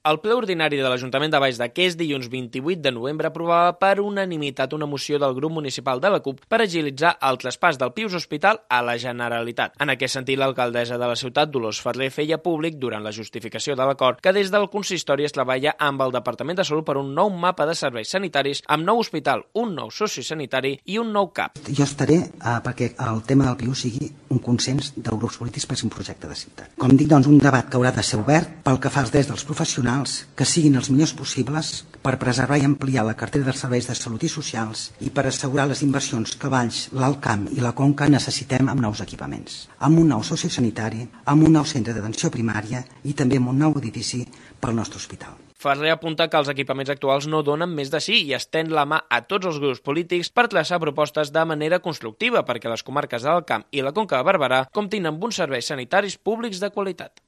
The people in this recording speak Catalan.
El ple ordinari de l'Ajuntament de Valls d'Aqués, dilluns 28 de novembre, aprovava per unanimitat una moció del grup municipal de la CUP per agilitzar el traspàs del Pius Hospital a la Generalitat. En aquest sentit, l'alcaldessa de la ciutat, Dolors Ferrer, feia públic, durant la justificació de l'acord, que des del consistori es treballa amb el Departament de Salut per un nou mapa de serveis sanitaris, amb nou hospital, un nou sociosanitari i un nou CAP. Jo estaré perquè el tema del Pius sigui un consens dels grups polítics per ser un projecte de ciutat. Com dic, doncs, un debat que haurà de ser obert pel que fa als drets dels professionals, que siguin els millors possibles per preservar i ampliar la cartera de serveis de salut i socials i per assegurar les inversions que Valls, l'Alt Camp i la Conca necessitem amb nous equipaments, amb un nou sociosanitari, amb un nou centre d'atenció primària i també amb un nou edifici pel nostre hospital. Ferrer apunta que els equipaments actuals no donen més de sí i estén la mà a tots els grups polítics per traçar propostes de manera constructiva perquè les comarques de l'Alt Camp i la Conca de Barberà comptin amb uns serveis sanitaris públics de qualitat.